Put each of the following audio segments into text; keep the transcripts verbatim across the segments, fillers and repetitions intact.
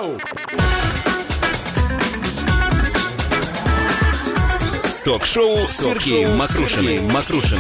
Ток-шоу. Ток-шоу с Сергеем Мокрушиным.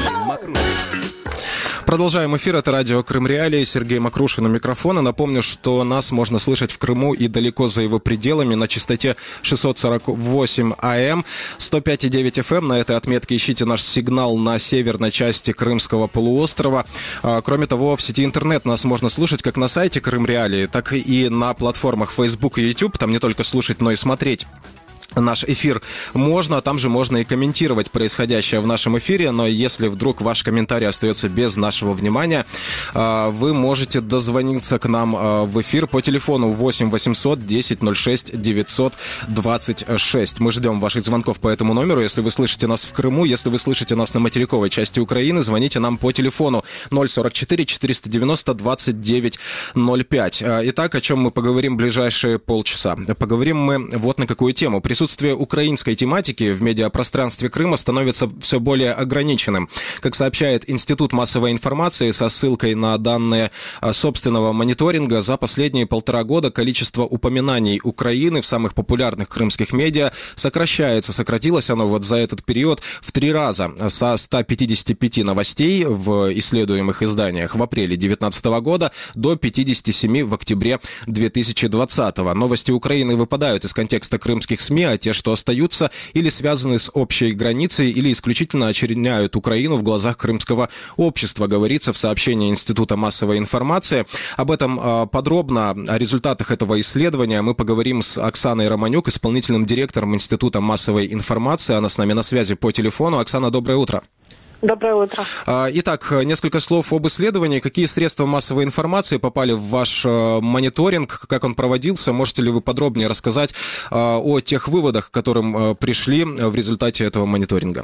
Продолжаем эфир. Это радио Крым Реалии. Сергей Мокрушин у микрофона. Напомню, что нас можно слышать в Крыму и далеко за его пределами на частоте шестьсот сорок восемь АМ, сто пять и девять эф эм. На этой отметке ищите наш сигнал на северной части Крымского полуострова. Кроме того, в сети интернет нас можно слушать как на сайте Крым Реалии, так и на платформах Facebook и YouTube. Там не только слушать, но и смотреть наш эфир можно, там же можно и комментировать происходящее в нашем эфире, но если вдруг ваш комментарий остается без нашего внимания, вы можете дозвониться к нам в эфир по телефону восемь восемьсот десять ноль шесть девятьсот двадцать шесть. Мы ждем ваших звонков по этому номеру. Если вы слышите нас в Крыму, если вы слышите нас на материковой части Украины, звоните нам по телефону ноль сорок четыре четыреста девяносто двадцать девять ноль пять. Итак, о чем мы поговорим в ближайшие полчаса? Поговорим мы вот на какую тему. Присутствие украинской тематики в медиапространстве Крыма становится все более ограниченным. Как сообщает Институт массовой информации со ссылкой на данные собственного мониторинга, за последние полтора года количество упоминаний Украины в самых популярных крымских медиа сокращается. Сократилось оно вот за этот период в три раза. Со ста пятидесяти пяти новостей в исследуемых изданиях в апреле две тысячи девятнадцатого года до пятидесяти семи в октябре две тысячи двадцатого. Новости Украины выпадают из контекста крымских СМИ, а те, что остаются, или связаны с общей границей, или исключительно очерняют Украину в глазах крымского общества, говорится в сообщении Института массовой информации. Об этом подробно, о результатах этого исследования мы поговорим с Оксаной Романюк, исполнительным директором Института массовой информации. Она с нами на связи по телефону. Оксана, доброе утро. Доброе утро. Итак, несколько слов об исследовании. Какие средства массовой информации попали в ваш мониторинг, как он проводился? Можете ли вы подробнее рассказать о тех выводах, к которым пришли в результате этого мониторинга?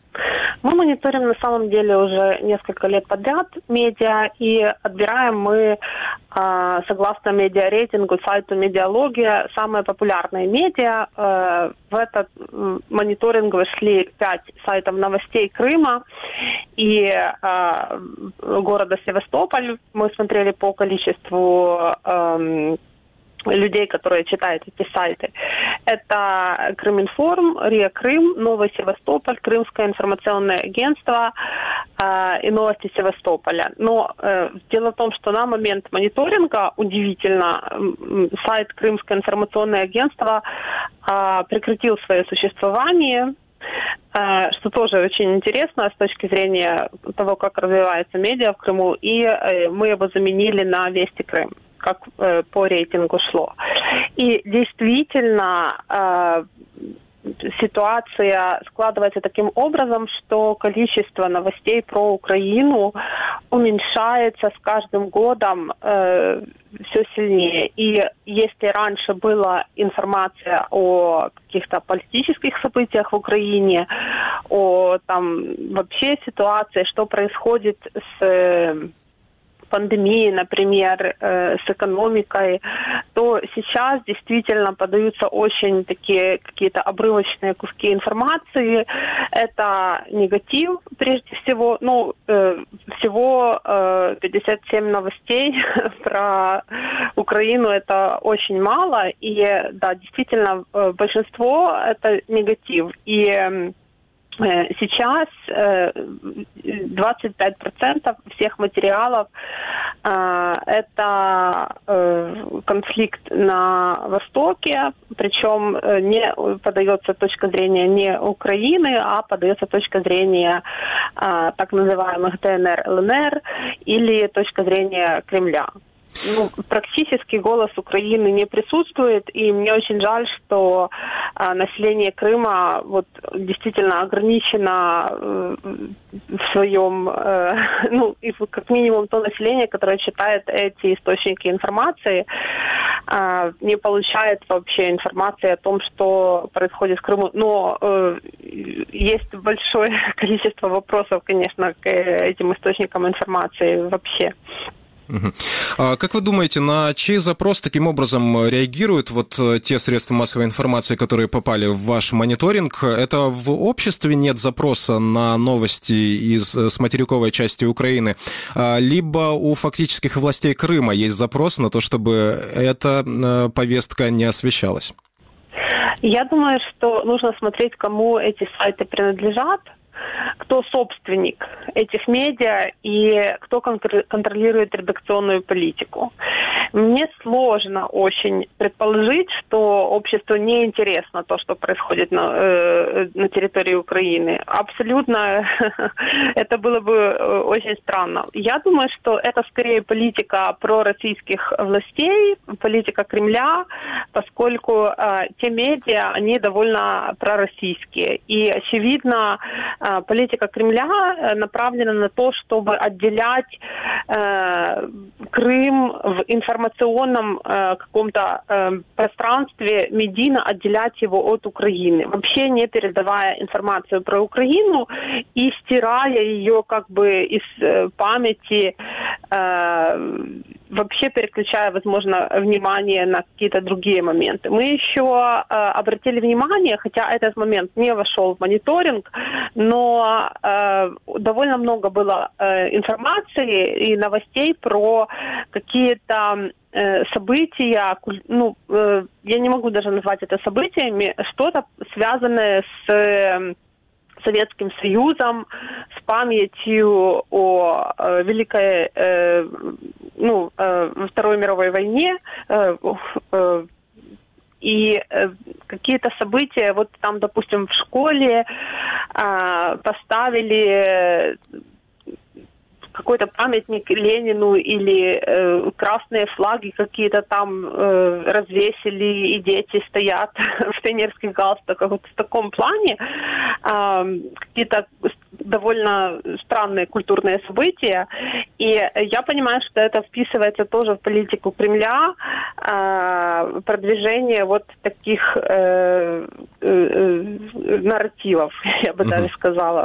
Мы мониторим на самом деле уже несколько лет подряд медиа, и отбираем мы, согласно медиарейтингу сайту Медиалогия, самые популярные медиа. В этот мониторинг вошли пять сайтов новостей Крыма и города Севастополь. Мы смотрели по количеству людей, которые читают эти сайты. Это Крыминформ, РИА Крым, Новый Севастополь, Крымское информационное агентство э, и Новости Севастополя. Но э, дело в том, что на момент мониторинга, удивительно, э, сайт Крымское информационное агентство э, прекратил свое существование, э, что тоже очень интересно с точки зрения того, как развивается медиа в Крыму, и э, мы его заменили на Вести Крым, как э, по рейтингу шло. И действительно э, ситуация складывается таким образом, что количество новостей про Украину уменьшается с каждым годом э, все сильнее. И если раньше была информация о каких-то политических событиях в Украине, о там вообще ситуации, что происходит с э, пандемии, например, э, с экономикой, то сейчас действительно подаются очень такие какие-то обрывочные куски информации. Это негатив, прежде всего. Ну, э, всего э, пятьдесят семь новостей про Украину — это очень мало. И, да, действительно, э, большинство — это негатив. И э, сейчас двадцать пять процентов всех материалов это конфликт на Востоке, причем не подается точка зрения не Украины, а подается точка зрения так называемых ДНР, ЛНР или точка зрения Кремля. Ну, практически голос Украины не присутствует, и мне очень жаль, что э, население Крыма вот действительно ограничено э, в своем, э, ну, и как минимум то население, которое читает эти источники информации, э, не получает вообще информации о том, что происходит в Крыму. Но э, есть большое количество вопросов, конечно, к этим источникам информации вообще. Угу. А как вы думаете, на чей запрос таким образом реагируют вот те средства массовой информации, которые попали в ваш мониторинг? Это в обществе нет запроса на новости из, с материковой части Украины, либо у фактических властей Крыма есть запрос на то, чтобы эта повестка не освещалась? Я думаю, что нужно смотреть, кому эти сайты принадлежат, кто собственник этих медиа и кто контролирует редакционную политику. Мне сложно очень предположить, что обществу не интересно то, что происходит на, э, на территории Украины. Абсолютно это было бы очень странно. Я думаю, что это скорее политика пророссийских властей, политика Кремля, поскольку э, те медиа, они довольно пророссийские. И, очевидно, э, политика Кремля направлена на то, чтобы отделять э, Крым в информационном э, каком-то э, пространстве, медийно отделять его от Украины, вообще не передавая информацию про Украину и стирая ее как бы из э, памяти, э, вообще переключая, возможно, внимание на какие-то другие моменты. Мы еще э, обратили внимание, хотя этот момент не вошел в мониторинг, но э, довольно много было э, информации и новостей про какие-то э, события, ну, э, я не могу даже назвать это событиями, что-то связанное с э, Советским Союзом, с памятью о э, Великой, э, ну, э, Второй мировой войне, э, э, и э, какие-то события, вот там, допустим, в школе э, поставили какой-то памятник Ленину или э, красные флаги какие-то там э, развесили, и дети стоят в пионерских галстуках. Вот в таком плане э, какие-то довольно странные культурные события. И я понимаю, что это вписывается тоже в политику Кремля, э, продвижение вот таких э, э, э, нарративов, я бы даже сказала.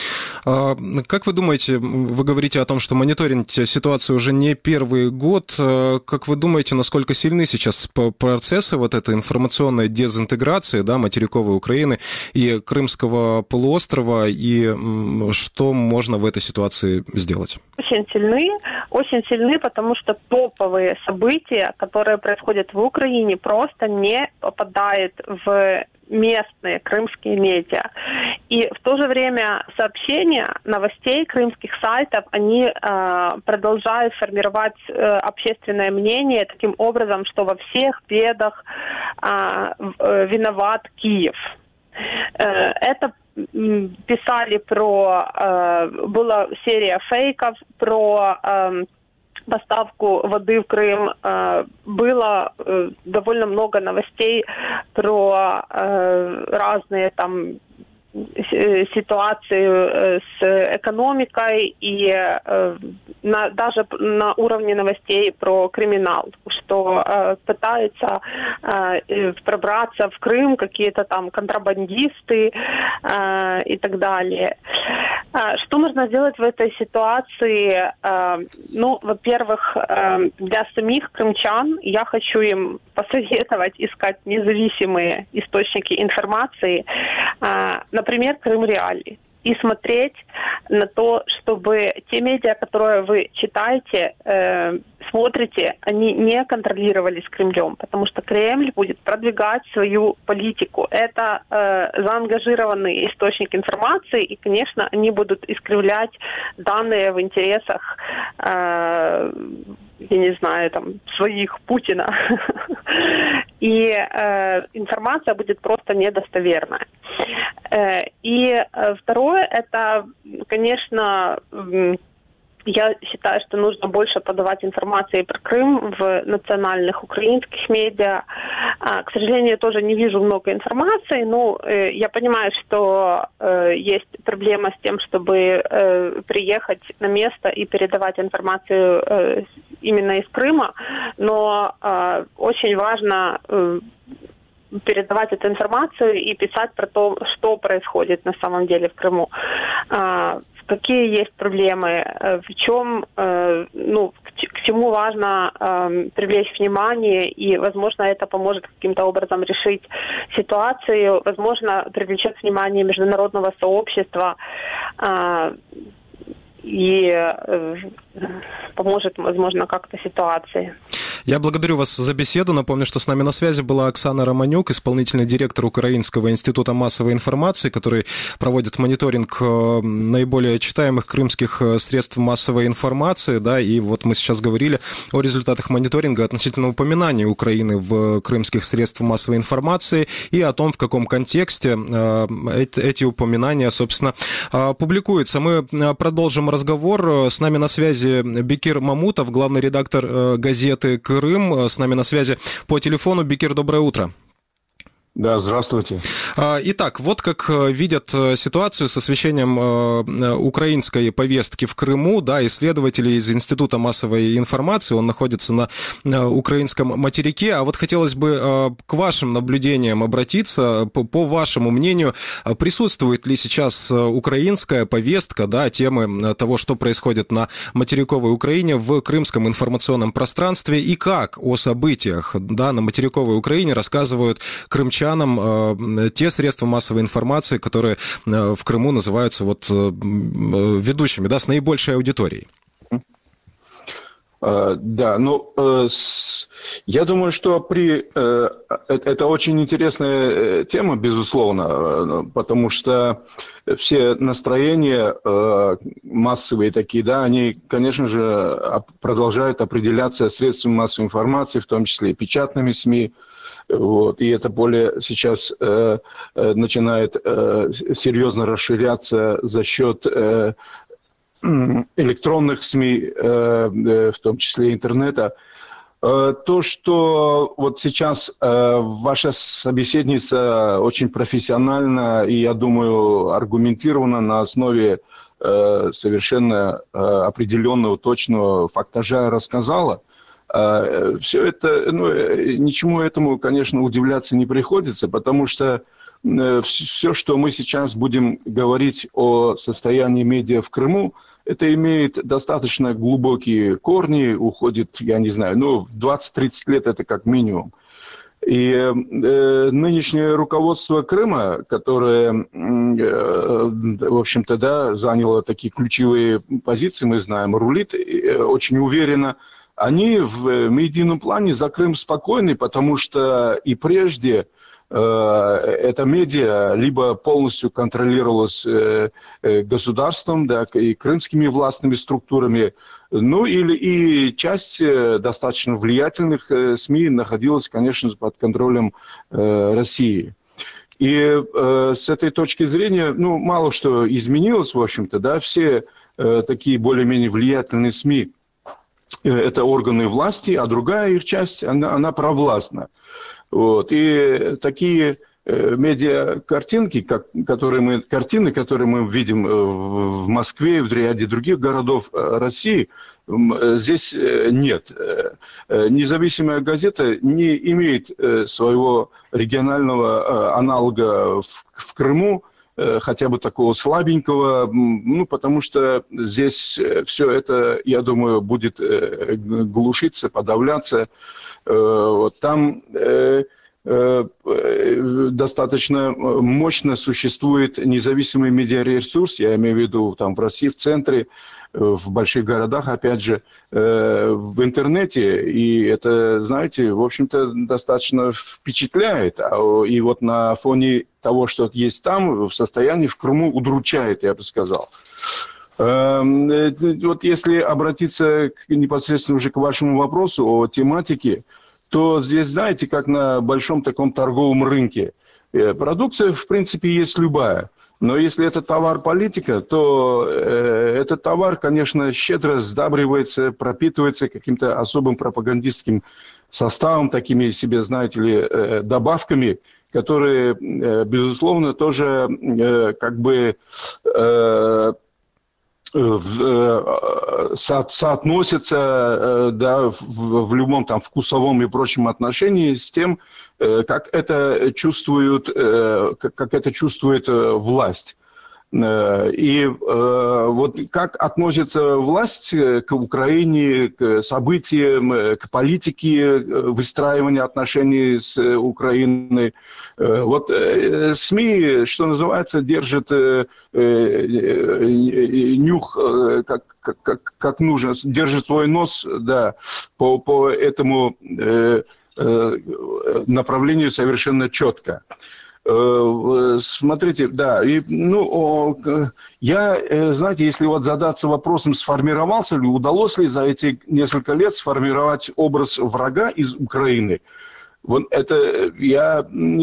Как вы думаете, вы говорите о том, что мониторите ситуацию уже не первый год. Как вы думаете, насколько сильны сейчас процессы вот этой информационной дезинтеграции, да, материковой Украины и Крымского полуострова, и что можно в этой ситуации сделать? Очень сильны, очень сильны, потому что топовые события, которые происходят в Украине, просто не попадают в местные крымские медиа. И в то же время сообщения новостей крымских сайтов, они э, продолжают формировать э, общественное мнение таким образом, что во всех бедах э, э, виноват Киев. Э, это писали про... Э, была серия фейков про... Э, поставку воды в Крым. Было довольно много новостей про разные там ситуации с экономикой и на, даже на уровне новостей про криминал, что э, пытаются э, пробраться в Крым какие-то там контрабандисты э, и так далее. Что нужно сделать в этой ситуации? Ну, во-первых, для самих крымчан я хочу им посоветовать искать независимые источники информации, например, Крым Реалии, и смотреть на то, чтобы те медиа, которые вы читаете, э, смотрите, они не контролировались Кремлем, потому что Кремль будет продвигать свою политику. Это э, заангажированный источник информации, и, конечно, они будут искривлять данные в интересах, э, я не знаю, там, своих Путина. И э, информация будет просто недостоверная. Э, и э, второе, это, конечно, э, я считаю, что нужно больше подавать информации про Крым в национальных украинских медиа. А, к сожалению, я тоже не вижу много информации, но э, я понимаю, что э, есть проблема с тем, чтобы э, приехать на место и передавать информацию э, именно из Крыма, но э, очень важно э, передавать эту информацию и писать про то, что происходит на самом деле в Крыму. Какие есть проблемы, в чем, ну, к чему важно э, привлечь внимание, и, возможно, это поможет каким-то образом решить ситуацию, возможно, привлечет внимание международного сообщества э, и э, поможет, возможно, как-то ситуации. Я благодарю вас за беседу. Напомню, что с нами на связи была Оксана Романюк, исполнительный директор Украинского института массовой информации, который проводит мониторинг наиболее читаемых крымских средств массовой информации. Да, и вот мы сейчас говорили о результатах мониторинга относительно упоминания Украины в крымских средствах массовой информации и о том, в каком контексте эти упоминания, собственно, публикуются. Мы продолжим разговор. С нами на связи Бекир Мамутов, главный редактор газеты «Крым». С нами на связи по телефону. Бекир, доброе утро. Да, здравствуйте. Итак, вот как видят ситуацию с освещением украинской повестки в Крыму, да, исследователи из Института массовой информации, он находится на украинском материке, а вот хотелось бы к вашим наблюдениям обратиться, по вашему мнению, присутствует ли сейчас украинская повестка, да, темы того, что происходит на материковой Украине в крымском информационном пространстве, и как о событиях, да, на материковой Украине рассказывают крымчане, те средства массовой информации, которые в Крыму называются вот ведущими, да, с наибольшей аудиторией? Да, ну, я думаю, что при... Это очень интересная тема, безусловно, потому что все настроения массовые такие, да, они, конечно же, продолжают определяться средствами массовой информации, в том числе и печатными СМИ. Вот, и это поле сейчас э, э, начинает э, серьезно расширяться за счет э, электронных СМИ, э, э, в том числе интернета. Э, то, что вот сейчас э, ваша собеседница очень профессионально и, я думаю, аргументированно на основе э, совершенно э, определенного, точного фактажа рассказала, все это, ну, ничему этому, конечно, удивляться не приходится, потому что все, что мы сейчас будем говорить о состоянии медиа в Крыму, это имеет достаточно глубокие корни, уходит, я не знаю, ну, двадцать-тридцать лет это как минимум. И э, нынешнее руководство Крыма, которое, э, в общем-то, да, заняло такие ключевые позиции, мы знаем, рулит э, очень уверенно, они в медийном плане за Крым спокойны, потому что и прежде э, эта медиа либо полностью контролировалась э, э, государством, да, и крымскими властными структурами, ну или и часть э, достаточно влиятельных э, СМИ находилась, конечно, под контролем э, России. И э, с этой точки зрения, ну, мало что изменилось, в общем-то, да, все э, такие более-менее влиятельные СМИ, это органы власти, а другая их часть, она, она провластна. Вот. И такие э, медиа-картинки, как, которые мы, картины, которые мы видим в, в Москве и в ряде других городов России, здесь нет. Независимая газета не имеет своего регионального аналога в, в Крыму, хотя бы такого слабенького, ну, потому что здесь все это, я думаю, будет глушиться, подавляться. Там достаточно мощно существует независимый медиаресурс, я имею в виду там в России, в центре, в больших городах, опять же, в интернете, и это, знаете, в общем-то, достаточно впечатляет, и вот на фоне того, что есть там, в состоянии в Крыму удручает, я бы сказал. Вот если обратиться непосредственно уже к вашему вопросу о тематике, то здесь, знаете, как на большом таком торговом рынке. Продукция, в принципе, есть любая. Но если это товар политика, то э, этот товар, конечно, щедро сдабривается, пропитывается каким-то особым пропагандистским составом, такими себе, знаете ли, э, добавками, которые, э, безусловно, тоже э, как бы э, в, со, соотносятся да, в, в любом там вкусовом и прочем отношении с тем, как это чувствует, как это чувствует власть. И вот как относится власть к Украине, к событиям, к политике выстраивания отношений с Украиной. Вот СМИ, что называется, держат нюх как, как, как нужно, держит свой нос, да, по, по этому направлению совершенно четко. Смотрите, да, и, ну, я, знаете, если вот задаться вопросом, сформировался ли, удалось ли за эти несколько лет сформировать образ врага из Украины, вот это я,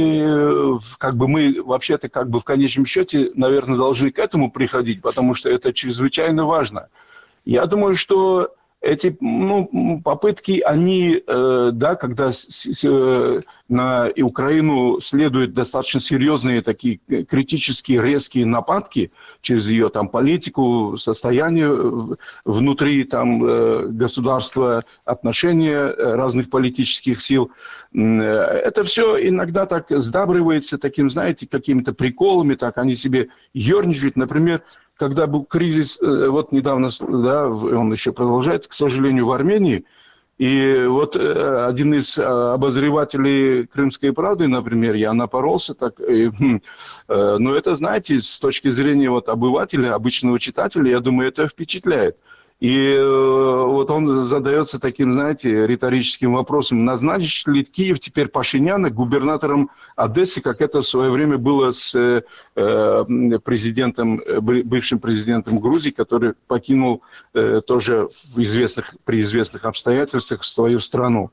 как бы мы вообще-то как бы в конечном счете, наверное, должны к этому приходить, потому что это чрезвычайно важно. Я думаю, что эти, ну, попытки, они, э, да, когда с, с, э, на Украину следуют достаточно серьезные такие критические, резкие нападки через ее там политику, состояние внутри там э, государства, отношения разных политических сил, э, это все иногда так сдабривается таким, знаете, какими-то приколами, так они себе ерничают, например, когда был кризис, вот недавно, да, он еще продолжается, к сожалению, в Армении, и вот один из обозревателей «Крымской правды», например, я напоролся так, и, но это, знаете, с точки зрения вот обывателя, обычного читателя, я думаю, это впечатляет. И вот он задается таким, знаете, риторическим вопросом, назначит ли Киев теперь Пашиняна губернатором Одессы, как это в свое время было с э, президентом, бывшим президентом Грузии, который покинул э, тоже в известных, при известных обстоятельствах свою страну.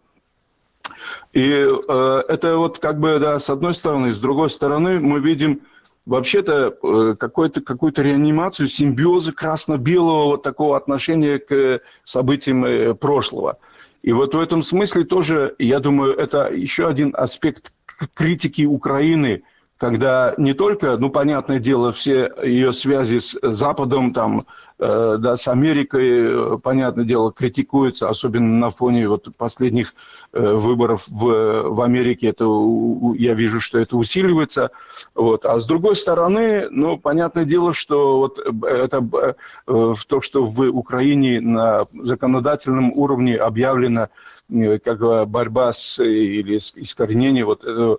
И э, это вот как бы, да, с одной стороны. С другой стороны, мы видим вообще-то какую-то, какую-то реанимацию, симбиоза красно-белого вот такого отношения к событиям прошлого. И вот в этом смысле тоже, я думаю, это еще один аспект критики Украины, когда не только, ну, понятное дело, все ее связи с Западом, там, э, да, с Америкой, понятное дело, критикуются, особенно на фоне вот последних э, выборов в, в Америке, это, я вижу, что это усиливается. Вот. А с другой стороны, ну, понятное дело, что вот это э, то, что в Украине на законодательном уровне объявлено э, как борьба с, или искоренение вот этого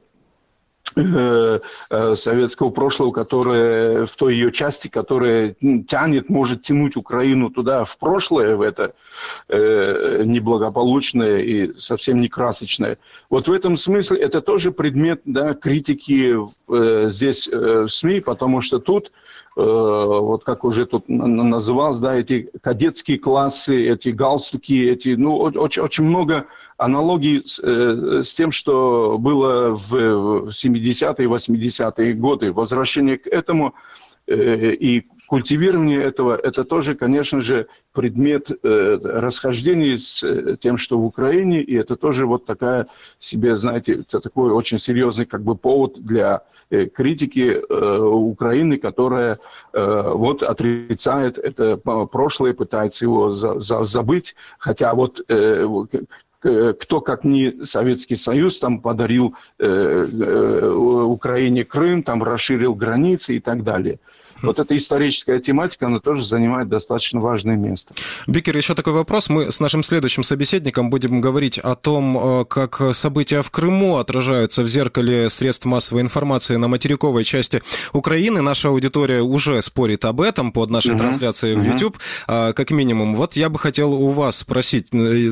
советского прошлого, которое в той ее части, которая тянет, может тянуть Украину туда в прошлое, в это э, неблагополучное и совсем не красочное. Вот в этом смысле это тоже предмет, да, критики э, здесь э, в СМИ, потому что тут, э, вот как уже тут называлось, да, эти кадетские классы, эти галстуки, эти, ну, очень, очень много аналогий с, э, с тем, что было в семидесятые, восьмидесятые годы. Возвращение к этому э, и культивирование этого, это тоже, конечно же, предмет э, расхождений с э, тем, что в Украине, и это тоже вот такая себе, знаете, это такой очень серьезный как бы повод для э, критики э, Украины, которая э, вот отрицает это прошлое, пытается его за, за, забыть, хотя вот э, кто, как не Советский Союз, там подарил э, э, Украине Крым, там расширил границы и так далее. Вот эта историческая тематика, она тоже занимает достаточно важное место. Бикер, еще такой вопрос. Мы с нашим следующим собеседником будем говорить о том, как события в Крыму отражаются в зеркале средств массовой информации на материковой части Украины. Наша аудитория уже спорит об этом под нашей uh-huh. трансляцией в YouTube, uh-huh. как минимум. Вот я бы хотел у вас спросить,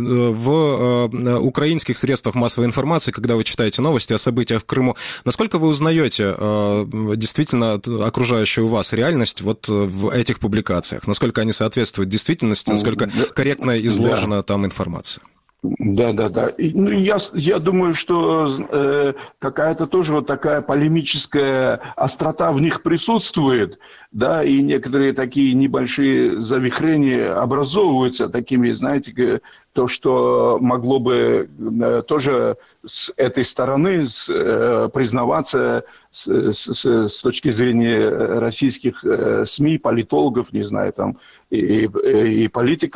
в украинских средствах массовой информации, когда вы читаете новости о событиях в Крыму, насколько вы узнаете действительно окружающую вас реальность вот в этих публикациях? Насколько они соответствуют действительности, насколько корректно изложена да. там информация? Да, да, да. И, ну, я, я думаю, что э, какая-то тоже вот такая полемическая острота в них присутствует, да, и некоторые такие небольшие завихрения образовываются такими, знаете, то, что могло бы э, тоже с этой стороны с, э, признаваться с, с, с точки зрения российских э, СМИ, политологов, не знаю, там, и, и, и политиков,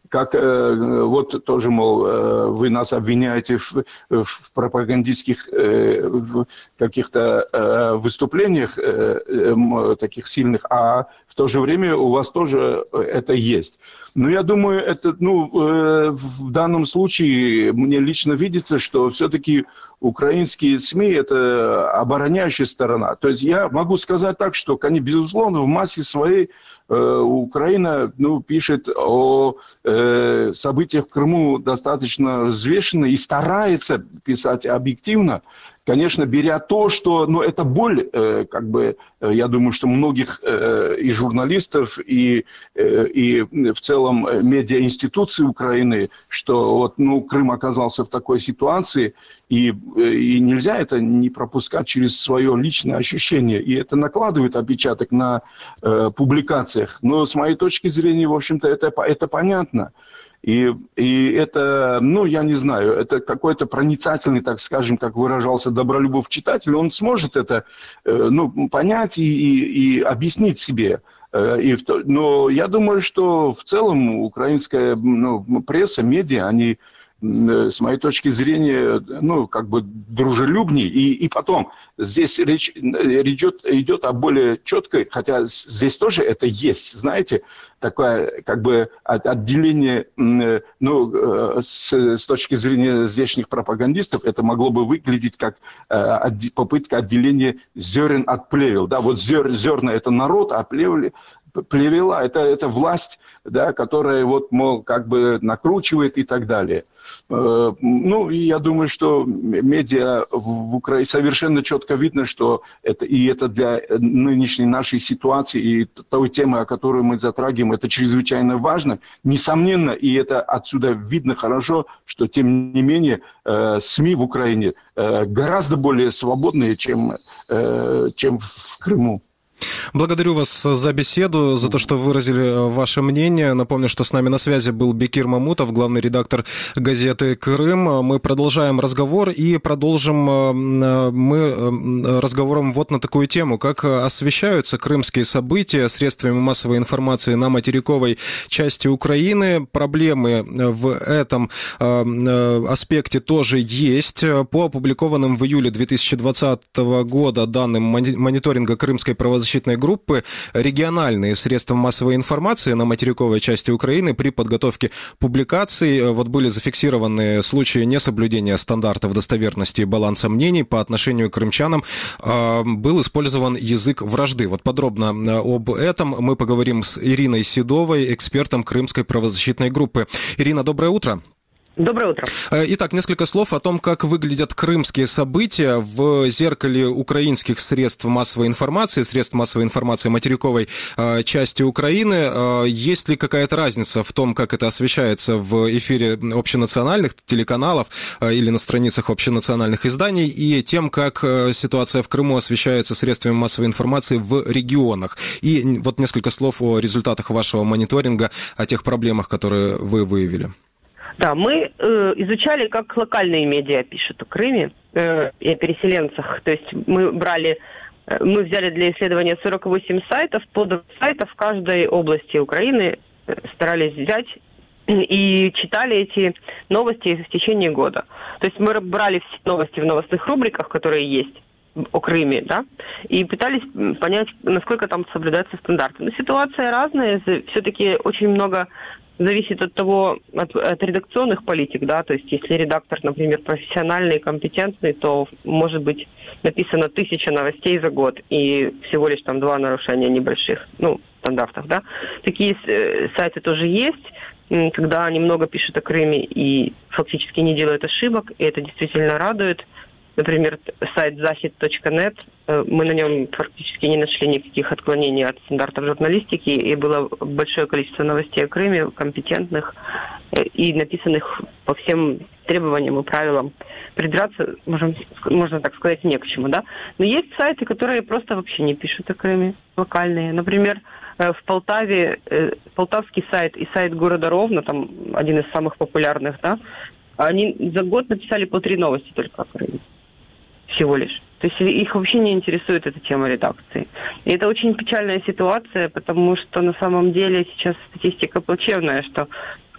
как э, вот тоже, мол, э, вы нас обвиняете в, в пропагандистских э, в каких-то э, выступлениях э, э, таких сильных, а в то же время у вас тоже это есть. Но я думаю, это, ну, э, в данном случае мне лично видится, что все-таки украинские СМИ – это обороняющая сторона. То есть я могу сказать так, что, конечно, безусловно, в массе своей э, Украина, ну, пишет о э, событиях в Крыму достаточно взвешенно и старается писать объективно. Конечно, беря то, что, ну, это боль, э, как бы, э, я думаю, что многих э, и журналистов, и, э, и в целом медиаинституций Украины, что вот, ну, Крым оказался в такой ситуации, и, и нельзя это не пропускать через свое личное ощущение, и это накладывает отпечаток на э, публикациях. Но с моей точки зрения, в общем-то, это, это понятно. И, и это, ну, я не знаю, это какой-то проницательный, так скажем, как выражался Добролюбов читатель, он сможет это, э, ну, понять и, и, и объяснить себе. Э, и в то, но я думаю, что в целом украинская, ну, пресса, медиа, они, э, с моей точки зрения, ну, как бы дружелюбнее. И, и потом, здесь речь, речь идет, идет о более четкой, хотя здесь тоже это есть, знаете, такое как бы отделение, ну, с, с точки зрения здешних пропагандистов, это могло бы выглядеть как попытка отделения зерен от плевел. Да, вот зер, зерна – это народ, а плевели, плевела – это, это власть, да, которая вот, мол, как бы накручивает и так далее. Ну, и я думаю, что медиа в Украине совершенно четко видно, что это, и это для нынешней нашей ситуации и той темы, о которой мы затрагиваем, это чрезвычайно важно. Несомненно, и это отсюда видно хорошо, что, тем не менее, СМИ в Украине гораздо более свободные, чем, чем в Крыму. Благодарю вас за беседу, за то, что выразили ваше мнение. Напомню, что с нами на связи был Бекир Мамутов, главный редактор газеты «Крым». Мы продолжаем разговор и продолжим мы разговором вот на такую тему. Как освещаются крымские события средствами массовой информации на материковой части Украины? Проблемы в этом аспекте тоже есть. По опубликованным в июле две тысячи двадцатого года данным мониторинга крымской правозащитной группы, региональные средства массовой информации на материковой части Украины при подготовке публикаций вот были зафиксированы случаи несоблюдения стандартов достоверности и баланса мнений по отношению к крымчанам. Был использован язык вражды. Вот подробно об этом мы поговорим с Ириной Седовой, экспертом крымской правозащитной группы. Ирина, доброе утро. Доброе утро. Итак, несколько слов о том, как выглядят крымские события в зеркале украинских средств массовой информации, средств массовой информации материковой э, части Украины. Э, есть ли какая-то разница в том, как это освещается в эфире общенациональных телеканалов э, или на страницах общенациональных изданий, и тем, как э, ситуация в Крыму освещается средствами массовой информации в регионах? И вот несколько слов о результатах вашего мониторинга, о тех проблемах, которые вы выявили. Да, мы э, изучали, как локальные медиа пишут о Крыме э, и о переселенцах. То есть мы брали, э, мы взяли для исследования сорок восемь сайтов, под сайтов в каждой области Украины э, старались взять и читали эти новости в течение года. То есть мы брали все новости в новостных рубриках, которые есть о Крыме, да, и пытались понять, насколько там соблюдаются стандарты. Но ситуация разная, все-таки очень много зависит от того, от, от редакционных политик, да, то есть если редактор, например, профессиональный, компетентный, то может быть написано тысяча новостей за год и всего лишь там два нарушения небольших, ну, стандартов, да. Такие э, сайты тоже есть, когда они много пишут о Крыме и фактически не делают ошибок, и это действительно радует. Например, сайт захид точка нет, мы на нем практически не нашли никаких отклонений от стандартов журналистики, и было большое количество новостей о Крыме, компетентных и написанных по всем требованиям и правилам. Придраться, можем, можно так сказать, не к чему, да? Но есть сайты, которые просто вообще не пишут о Крыме, локальные. Например, в Полтаве, полтавский сайт и сайт города Ровно, там один из самых популярных, да, они за год написали по три новости только о Крыме. Всего лишь. То есть их вообще не интересует эта тема редакции. И это очень печальная ситуация, потому что на самом деле сейчас статистика плачевная, что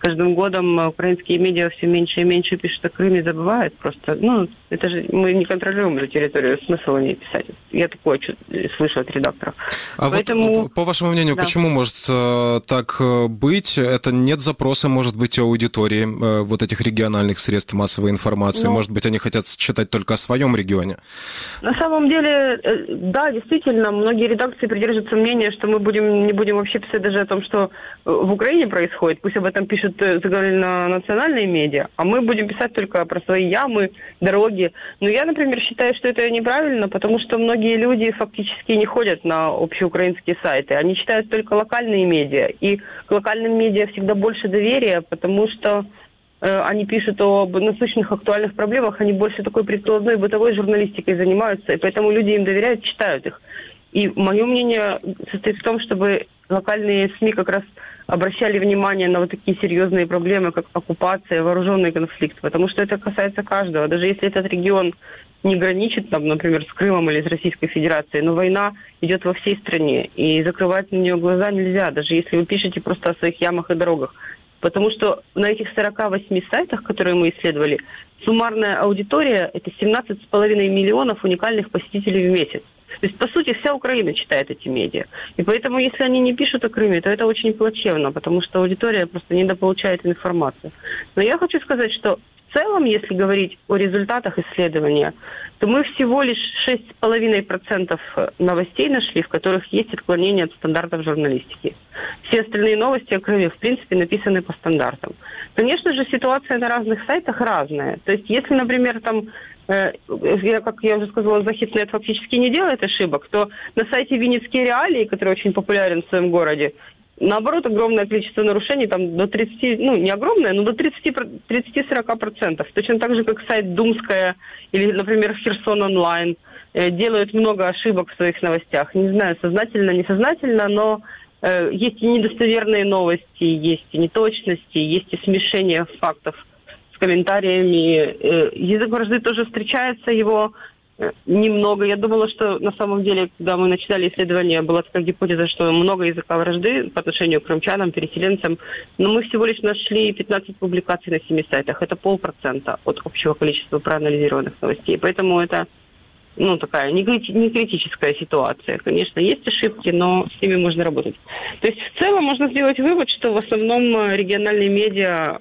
каждым годом украинские медиа все меньше и меньше пишут о Крыме, забывают просто. Ну, это же мы не контролируем эту территорию, смысл не писать. Я такое слышу от редакторов. А Поэтому... вот, по вашему мнению, да. почему может так быть? Это нет запроса, может быть, аудитории вот этих региональных средств массовой информации? Ну, может быть, они хотят читать только о своем регионе? На самом деле, да, действительно, многие редакции придерживаются мнения, что мы будем, не будем вообще писать даже о том, что в Украине происходит. Пусть об этом пишут заговорено национальные медиа, а мы будем писать только про свои ямы, дороги. Но я, например, считаю, что это неправильно, потому что многие люди фактически не ходят на общеукраинские сайты. Они читают только локальные медиа. И к локальным медиа всегда больше доверия, потому что э, они пишут об насущных актуальных проблемах, они больше такой прикладной бытовой журналистикой занимаются, и поэтому люди им доверяют, читают их. И мое мнение состоит в том, чтобы локальные СМИ как раз обращали внимание на вот такие серьезные проблемы, как оккупация, вооруженный конфликт, потому что это касается каждого. Даже если этот регион не граничит, там, например, с Крымом или с Российской Федерацией, но война идет во всей стране, и закрывать на нее глаза нельзя, даже если вы пишете просто о своих ямах и дорогах. Потому что на этих сорока восьми сайтах, которые мы исследовали, суммарная аудитория – это семнадцать с половиной миллионов уникальных посетителей в месяц. То есть, по сути, вся Украина читает эти медиа. И поэтому, если они не пишут о Крыме, то это очень плачевно, потому что аудитория просто недополучает информацию. Но я хочу сказать, что в целом, если говорить о результатах исследования, то мы всего лишь шесть с половиной процентов новостей нашли, в которых есть отклонения от стандартов журналистики. Все остальные новости о Крыме, в принципе, написаны по стандартам. Конечно же, ситуация на разных сайтах разная. То есть, если, например, там, э, я, как я уже сказала, Захиднет фактически не делает ошибок, то на сайте «Винницкие реалии», который очень популярен в своем городе, наоборот, огромное количество нарушений, там до тридцати, ну, не огромное, но до тридцати-сорока процентов. Точно так же, как сайт «Думская» или, например, «Херсон онлайн» э, делают много ошибок в своих новостях. Не знаю, сознательно, несознательно, но э, есть и недостоверные новости, есть и неточности, есть и смешение фактов с комментариями. Э, язык вражды тоже встречается, его немного. Я думала, что на самом деле, когда мы начинали исследование, была такая гипотеза, что много языка вражды по отношению к крымчанам, переселенцам, но мы всего лишь нашли пятнадцать публикаций на семи сайтах. Это полпроцента от общего количества проанализированных новостей. Поэтому это, ну, такая не критическая ситуация. Конечно, есть ошибки, но с ними можно работать. То есть в целом можно сделать вывод, что в основном региональные медиа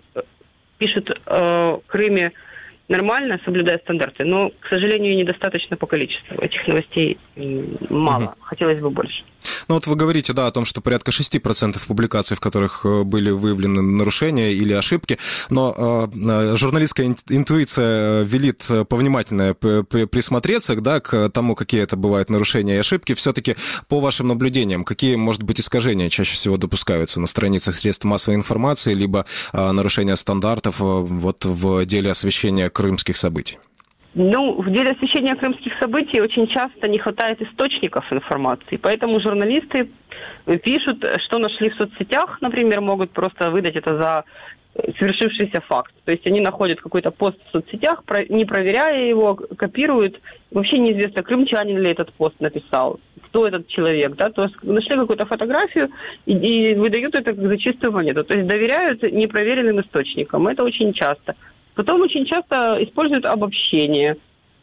пишут о Крыме нормально, соблюдая стандарты, но, к сожалению, недостаточно по количеству. Этих новостей мало. Угу. Хотелось бы больше. Ну вот вы говорите, да, о том, что порядка шесть процентов публикаций, в которых были выявлены нарушения или ошибки, но э, журналистская интуиция велит повнимательнее присмотреться, да, к тому, какие это бывают нарушения и ошибки. Все-таки по вашим наблюдениям, какие, может быть, искажения чаще всего допускаются на страницах средств массовой информации, либо э, нарушения стандартов э, вот в деле освещения крымских событий? Ну, в деле освещения крымских событий очень часто не хватает источников информации, поэтому журналисты пишут, что нашли в соцсетях, например, могут просто выдать это за совершившийся факт. То есть они находят какой-то пост в соцсетях, не проверяя его, копируют. Вообще неизвестно, крымчанин ли этот пост написал, кто этот человек, да, то есть нашли какую-то фотографию и, и выдают это как за чистую монету. То есть доверяют непроверенным источникам. Это очень часто. Потом очень часто используют обобщение,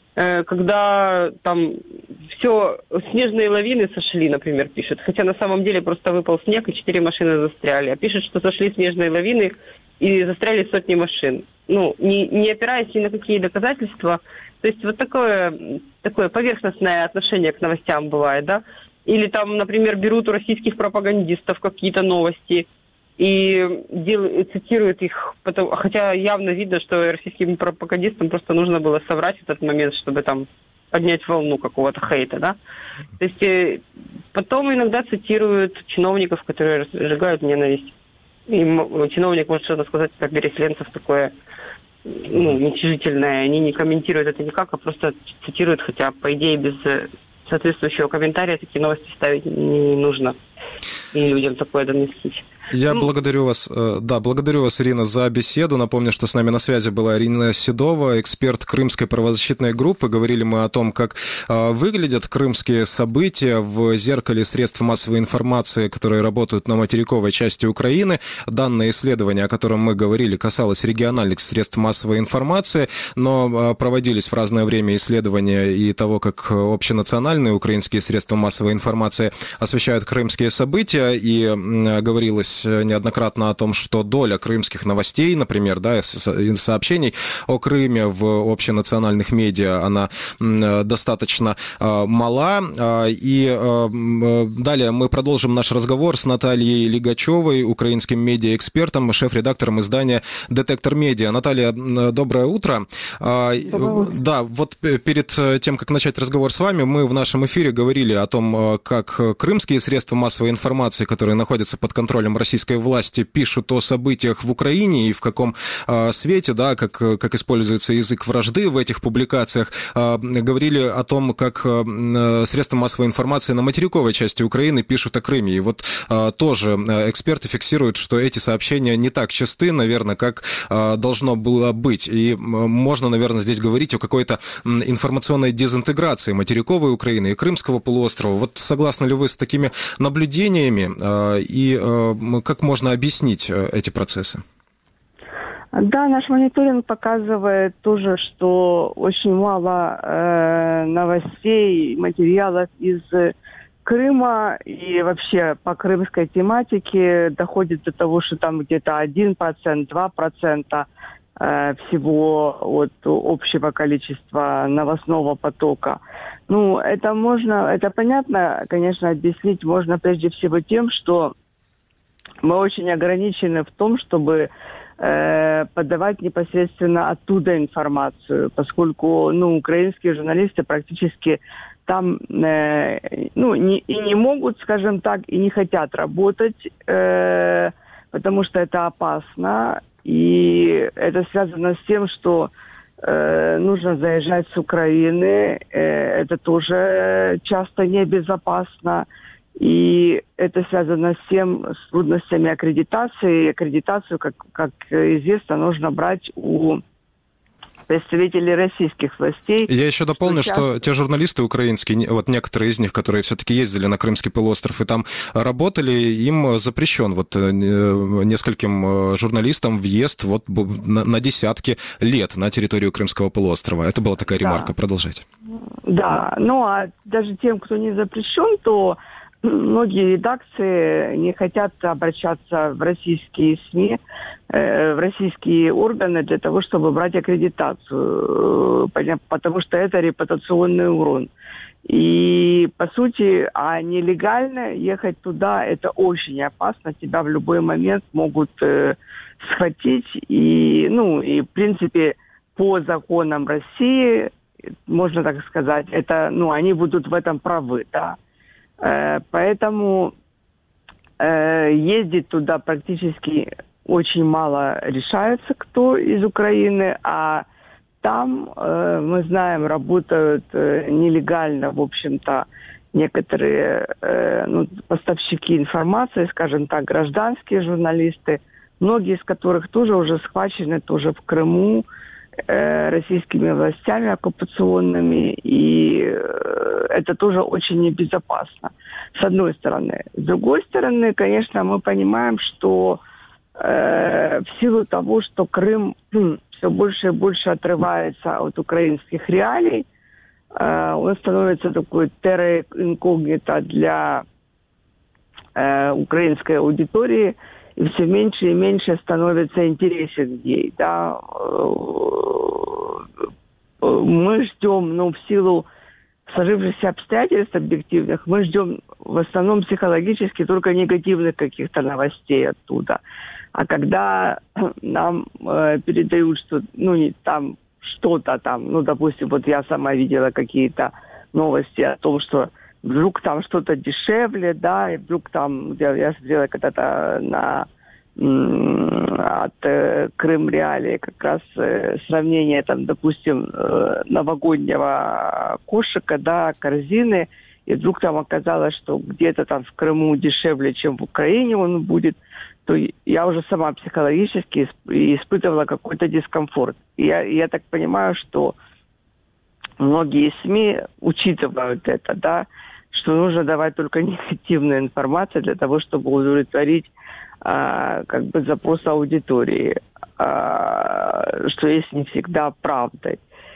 когда там все, снежные лавины сошли, например, пишут. Хотя на самом деле просто выпал снег и четыре машины застряли. А пишут, что сошли снежные лавины и застряли сотни машин. Ну, не, не опираясь ни на какие доказательства. То есть вот такое, такое поверхностное отношение к новостям бывает, да. Или там, например, берут у российских пропагандистов какие-то новости и дел, цитируют их, потом, хотя явно видно, что российским пропагандистам просто нужно было соврать в этот момент, чтобы там поднять волну какого-то хейта, да. То есть э, потом иногда цитируют чиновников, которые разжигают ненависть. И чиновник может что-то сказать про переселенцев такое, ну, уничижительное. Они не комментируют это никак, а просто цитируют, хотя, по идее, без соответствующего комментария такие новости ставить не нужно. И людям такое доносить. Я ну, благодарю вас, да, благодарю вас, Ирина, за беседу. Напомню, что с нами на связи была Ирина Седова, эксперт Крымской правозащитной группы. Говорили мы о том, как выглядят крымские события в зеркале средств массовой информации, которые работают на материковой части Украины. Данное исследование, о котором мы говорили, касалось региональных средств массовой информации, но проводились в разное время исследования и того, как общенациональные украинские средства массовой информации освещают крымские события, и говорилось неоднократно о том, что доля крымских новостей, например, да, сообщений о Крыме в общенациональных медиа, она достаточно мала. И далее мы продолжим наш разговор с Натальей Лигачевой, украинским медиаэкспертом, шеф-редактором издания «Детектор Медиа». Наталья, доброе утро. Доброе утро. Да, вот перед тем, как начать разговор с вами, мы в нашем эфире говорили о том, как крымские средства массовой информации, которые находятся под контролем российской власти, пишут о событиях в Украине и в каком э, свете, да, как, как используется язык вражды в этих публикациях. Э, говорили о том, как э, средства массовой информации на материковой части Украины пишут о Крыме. И вот э, тоже эксперты фиксируют, что эти сообщения не так часты, наверное, как э, должно было быть. И можно, наверное, здесь говорить о какой-то информационной дезинтеграции материковой Украины и Крымского полуострова. Вот согласны ли вы с такими наблюдениями? Э, и э, как можно объяснить эти процессы? Да, наш мониторинг показывает тоже, что очень мало э, новостей, материалов из Крыма и вообще по крымской тематике доходит до того, что там где-то один процент, два процента э, всего от общего количества новостного потока. Ну, это можно, это понятно, конечно, объяснить можно прежде всего тем, что мы очень ограничены в том, чтобы э, подавать непосредственно оттуда информацию, поскольку, ну, украинские журналисты практически там, э, ну, не, и не могут, скажем так, и не хотят работать, э, потому что это опасно, и это связано с тем, что э, нужно заезжать с Украины, э, это тоже часто небезопасно. И это связано с тем, с трудностями аккредитации. И аккредитацию, как, как известно, нужно брать у представителей российских властей. Я еще дополню, что, что сейчас... те журналисты украинские, вот некоторые из них, которые все-таки ездили на Крымский полуостров и там работали, им запрещен вот нескольким журналистам въезд вот на, на десятки лет на территорию Крымского полуострова. Это была такая ремарка. Да. Продолжайте. Да, ну а даже тем, кто не запрещен, то многие редакции не хотят обращаться в российские СМИ, э, в российские органы для того, чтобы брать аккредитацию, э, потому что это репутационный урон. И, по сути, а нелегально ехать туда, это очень опасно. Тебя в любой момент могут э, схватить. И, ну, и, в принципе, по законам России, можно так сказать, это, ну, они будут в этом правы, да. Поэтому э, ездить туда практически очень мало решается, кто из Украины, а там, э, мы знаем, работают э, нелегально, в общем-то, некоторые э, ну, поставщики информации, скажем так, гражданские журналисты, многие из которых тоже уже схвачены тоже в Крыму, российскими властями оккупационными, и это тоже очень небезопасно, с одной стороны. С другой стороны, конечно, мы понимаем, что э, в силу того, что Крым хм, все больше и больше отрывается от украинских реалий, э, он становится такой терра инкогнито для э, украинской аудитории, и все меньше и меньше становится интересен ей, да. Мы ждем, ну, в силу сложившихся обстоятельств объективных, мы ждем в основном психологически только негативных каких-то новостей оттуда. А когда нам э, передают, что, ну, не там что-то там, ну, допустим, вот я сама видела какие-то новости о том, что вдруг там что-то дешевле, да, и вдруг там, я, я смотрела когда-то на от э, Крым-Реалии как раз э, сравнение, там, допустим, э, новогоднего кошика, да, корзины, и вдруг там оказалось, что где-то там в Крыму дешевле, чем в Украине он будет. то я уже сама психологически испытывала какой-то дискомфорт. Я, я так понимаю, что многие СМИ учитывают это, да, что нужно давать только негативную информацию для того, чтобы удовлетворить а, как бы запрос аудитории, а, что есть не всегда правдой.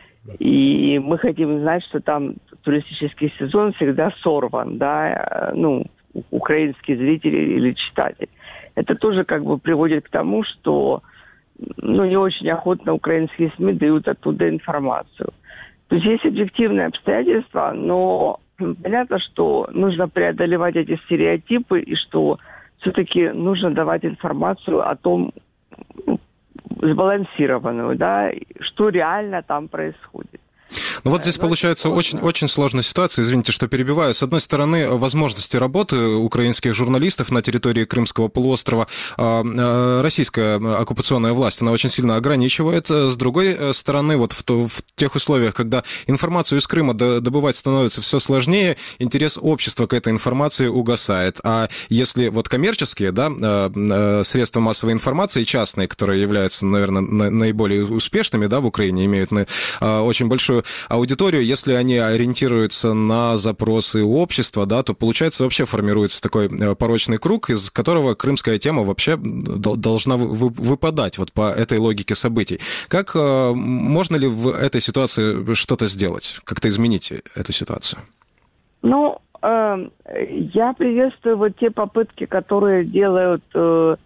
И мы хотим знать, что там туристический сезон всегда сорван, да, ну, украинский зритель или читатель. Это тоже как бы приводит к тому, что ну, не очень охотно украинские СМИ дают оттуда информацию. То есть есть объективные обстоятельства, но понятно, что нужно преодолевать эти стереотипы и что все-таки нужно давать информацию о том, ну, сбалансированную, да, что реально там происходит. Ну вот здесь получается очень, очень сложная ситуация, извините, что перебиваю. С одной стороны, возможности работы украинских журналистов на территории Крымского полуострова российская оккупационная власть, она очень сильно ограничивает. С другой стороны, вот в, то, в тех условиях, когда информацию из Крыма добывать становится все сложнее, интерес общества к этой информации угасает. А если вот коммерческие, да, средства массовой информации, частные, которые являются, наверное, наиболее успешными, да, в Украине, имеют очень большую аудиторию, если они ориентируются на запросы общества, да, то, получается, вообще формируется такой порочный круг, из которого крымская тема вообще должна выпадать вот по этой логике событий. Как можно ли в этой ситуации что-то сделать, как-то изменить эту ситуацию? Ну, э, я приветствую вот те попытки, которые делают э,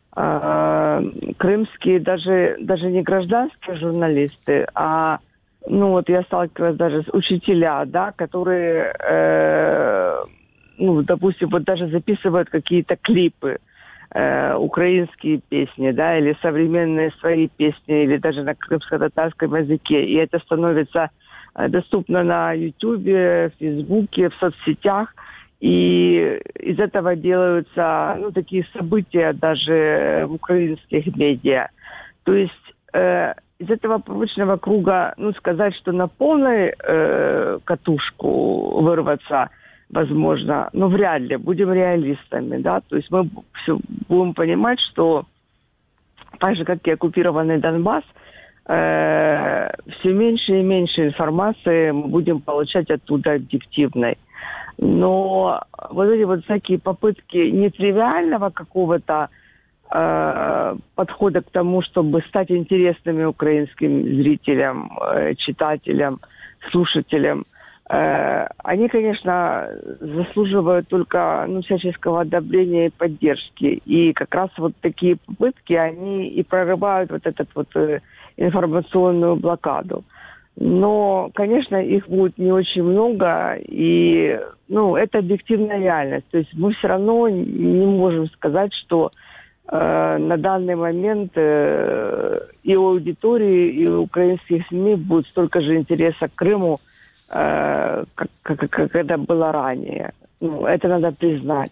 э, крымские, даже, даже не гражданские журналисты, а ну вот я сталкивалась даже с учителя, да, которые, э, ну, допустим, вот даже записывают какие-то клипы, э, украинские песни, да, или современные свои песни, или даже на крымско-татарском языке. И это становится э, доступно на Ютубе, в Фейсбуке, в соцсетях. И из этого делаются, ну, такие события даже в украинских медиа. То есть э, из этого порочного круга, ну, сказать, что на полную э, катушку вырваться возможно, но вряд ли, будем реалистами, да, то есть мы все будем понимать, что так же, как и оккупированный Донбасс, э, все меньше и меньше информации мы будем получать оттуда объективной. Но вот эти вот всякие попытки нетривиального какого-то подхода к тому, чтобы стать интересными украинским зрителям, читателям, слушателям, они, конечно, заслуживают только ну, всяческого одобрения и поддержки. И как раз вот такие попытки, они и прорывают вот эту вот информационную блокаду. Но, конечно, их будет не очень много, и ну, это объективная реальность. То есть мы все равно не можем сказать, что на данный момент и у аудитории, и у украинских СМИ будет столько же интереса к Крыму, как, как, как это было ранее. Ну, это надо признать.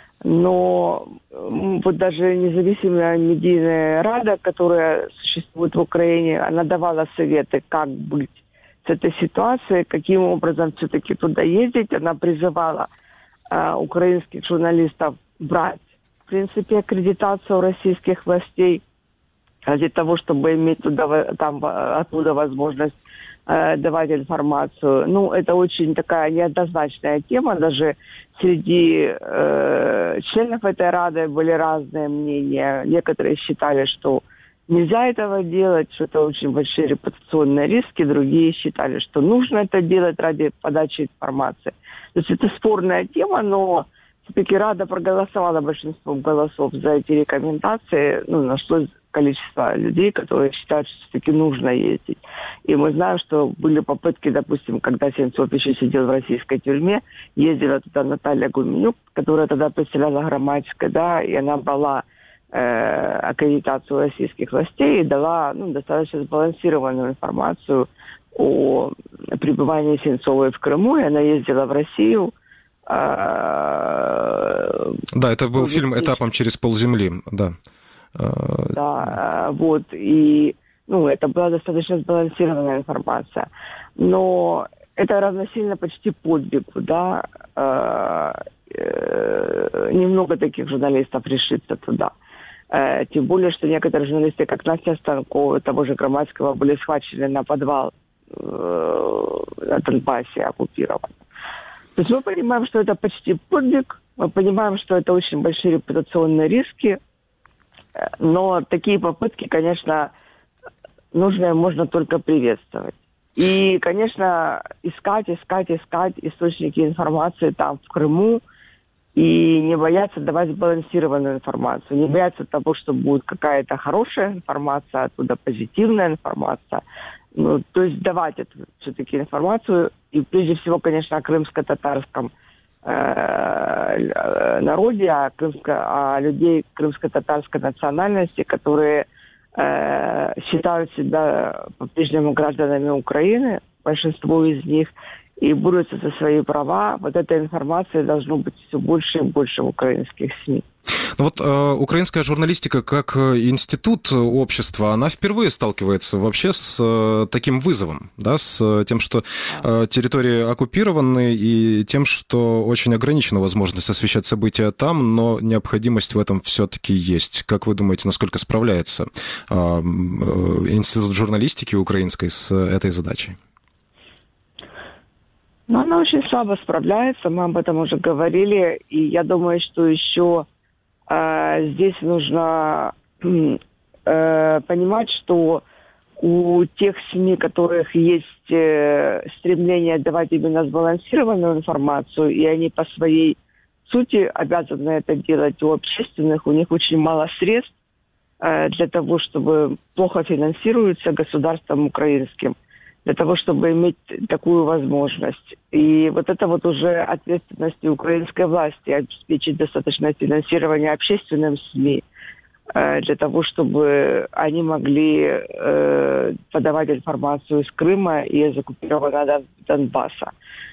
Но вот даже независимая медийная рада, которая существует в Украине, она давала советы, как быть с этой ситуацией, каким образом все-таки туда ездить. Она призывала э, украинских журналистов брать в принципе, аккредитацию российских властей ради того, чтобы иметь туда, там, оттуда возможность э, давать информацию. Ну, это очень такая неоднозначная тема. Даже среди э, членов этой Рады были разные мнения. Некоторые считали, что нельзя этого делать, что это очень большие репутационные риски. Другие считали, что нужно это делать ради подачи информации. То есть это спорная тема, но все-таки Рада проголосовала большинством голосов за эти рекомендации. Ну, нашлось количество людей, которые считают, что все-таки нужно ездить. И мы знаем, что были попытки, допустим, когда Сенцов еще сидел в российской тюрьме, ездила туда Наталья Гуменюк, которая тогда представляла Громадское, да, и она брала э, аккредитацию российских властей и дала ну, достаточно сбалансированную информацию о пребывании Сенцовой в Крыму. И она ездила в Россию. Да, это был фильм «Этапом через полземли», да. Да, вот, и, ну, это была достаточно сбалансированная информация, но это равносильно почти подвигу, да, немного таких журналистов решится туда. Э, тем более, что некоторые журналисты, как Настя Станкова, того же Громадского, были схвачены на подвал э, на Донбассе оккупирован. То есть мы понимаем, что это почти подвиг, мы понимаем, что это очень большие репутационные риски, но такие попытки, конечно, нужно и можно только приветствовать. И, конечно, искать, искать, искать источники информации там, в Крыму, и не бояться давать сбалансированную информацию, не бояться того, что будет какая-то хорошая информация, оттуда позитивная информация. Ну, то есть давать эту все-таки информацию, и прежде всего, конечно, о крымско-татарском э, народе, о, крымско, о людей крымско-татарской национальности, которые э, считают себя по-прежнему гражданами Украины, большинство из них, и борются за свои права. Вот этой информации должно быть все больше и больше в украинских СМИ. Ну вот э, украинская журналистика как институт общества, она впервые сталкивается вообще с э, таким вызовом, да, с тем, что э, территории оккупированы, и тем, что очень ограничена возможность освещать события там, но необходимость в этом все-таки есть. Как вы думаете, насколько справляется э, э, институт журналистики украинской с этой задачей? Ну, она очень слабо справляется, мы об этом уже говорили, и я думаю, что еще э, здесь нужно э, понимать, что у тех СМИ, у которых есть э, стремление давать именно сбалансированную информацию, и они по своей сути обязаны это делать, у общественных, у них очень мало средств э, для того, чтобы плохо финансируются государством украинским, для того, чтобы иметь такую возможность. И вот это вот уже ответственность украинской власти обеспечить достаточное финансирование общественным СМИ э, для того, чтобы они могли э, подавать информацию из Крыма и из оккупированного Донбасса.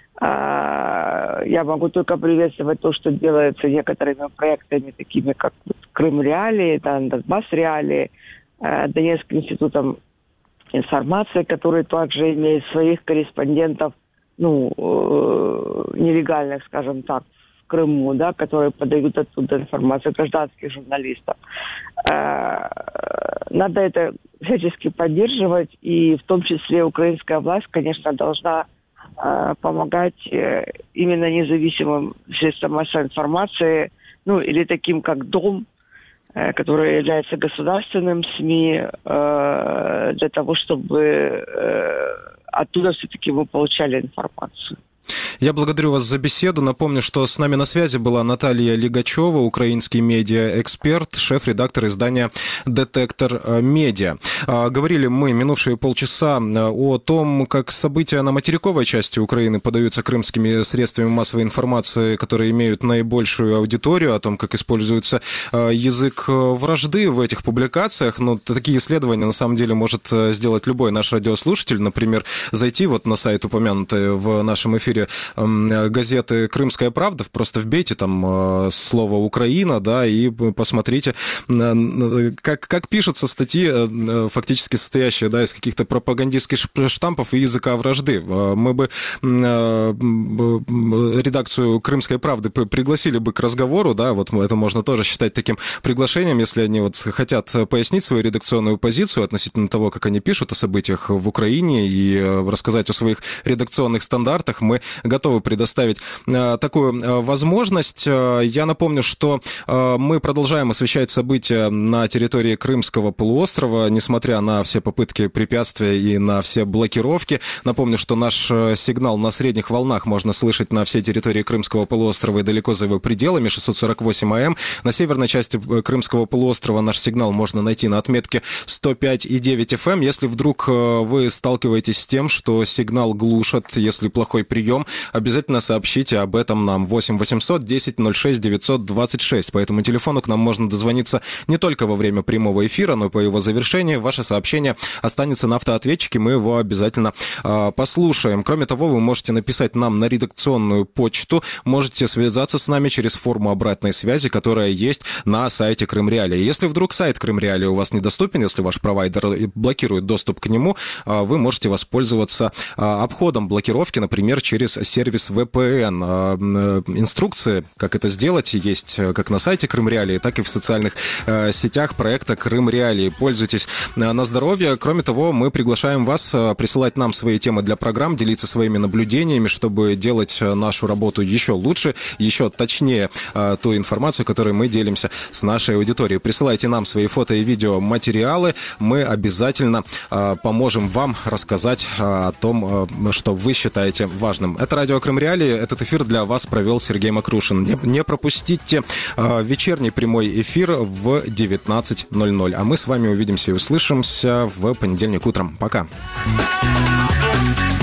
Э, я могу только приветствовать то, что делается некоторыми проектами, такими как Крым Реалии, Донбасс Реалии, э, Донецким институтом информации, который также имеет своих корреспондентов, ну, э, нелегальных, скажем так, в Крыму, да, которые подают оттуда информацию, гражданских журналистов. Э, надо это всячески поддерживать, и в том числе украинская власть, конечно, должна э, помогать э, именно независимым средствам массовой информации, ну, или таким, как Дом, который является государственным СМИ, э, для того, чтобы э, оттуда все-таки мы получали информацию. Я благодарю вас за беседу. Напомню, что с нами на связи была Наталья Лигачева, украинский медиаэксперт, шеф-редактор издания «Детектор Медиа». Говорили мы минувшие полчаса о том, как события на материковой части Украины подаются крымскими средствами массовой информации, которые имеют наибольшую аудиторию, о том, как используется язык вражды в этих публикациях. Но такие исследования, на самом деле, может сделать любой наш радиослушатель. Например, зайти вот на сайт, упомянутый в нашем эфире, газеты «Крымская правда», просто вбейте там слово «Украина», да, и посмотрите, как, как пишутся статьи, фактически состоящие, да, из каких-то пропагандистских штампов и языка вражды. Мы бы редакцию «Крымской правды» пригласили бы к разговору, да, вот это можно тоже считать таким приглашением, если они вот хотят пояснить свою редакционную позицию относительно того, как они пишут о событиях в Украине и рассказать о своих редакционных стандартах, мы готовы предоставить э, такую э, возможность. Э, я напомню, что э, мы продолжаем освещать события на территории Крымского полуострова, несмотря на все попытки препятствия и на все блокировки. Напомню, что наш э, сигнал на средних волнах можно слышать на всей территории Крымского полуострова и далеко за его пределами, шестьсот сорок восемь АМ. На северной части Крымского полуострова наш сигнал можно найти на отметке сто пять и девять эф эм. Если вдруг э, вы сталкиваетесь с тем, что сигнал глушат, если плохой прием, обязательно сообщите об этом нам. восемь восемьсот десять ноль шесть девятьсот двадцать шесть. По этому телефону к нам можно дозвониться не только во время прямого эфира, но и по его завершении. Ваше сообщение останется на автоответчике, мы его обязательно э, послушаем. Кроме того, вы можете написать нам на редакционную почту, можете связаться с нами через форму обратной связи, которая есть на сайте Крым Реалии. Если вдруг сайт Крым Реалии у вас недоступен, если ваш провайдер блокирует доступ к нему, э, вы можете воспользоваться э, обходом блокировки, например, через сервис ви пи эн. Инструкции, как это сделать, есть как на сайте Крым Реалии, так и в социальных сетях проекта Крым Реалии. Пользуйтесь на здоровье. Кроме того, мы приглашаем вас присылать нам свои темы для программ, делиться своими наблюдениями, чтобы делать нашу работу еще лучше, еще точнее ту информацию, которой мы делимся с нашей аудиторией. Присылайте нам свои фото и видео материалы. Мы обязательно поможем вам рассказать о том, что вы считаете важным. Это радио Крым Реалии. Этот эфир для вас провел Сергей Макрушин. Не, не пропустите вечерний прямой эфир в девятнадцать ноль ноль. А мы с вами увидимся и услышимся в понедельник утром. Пока.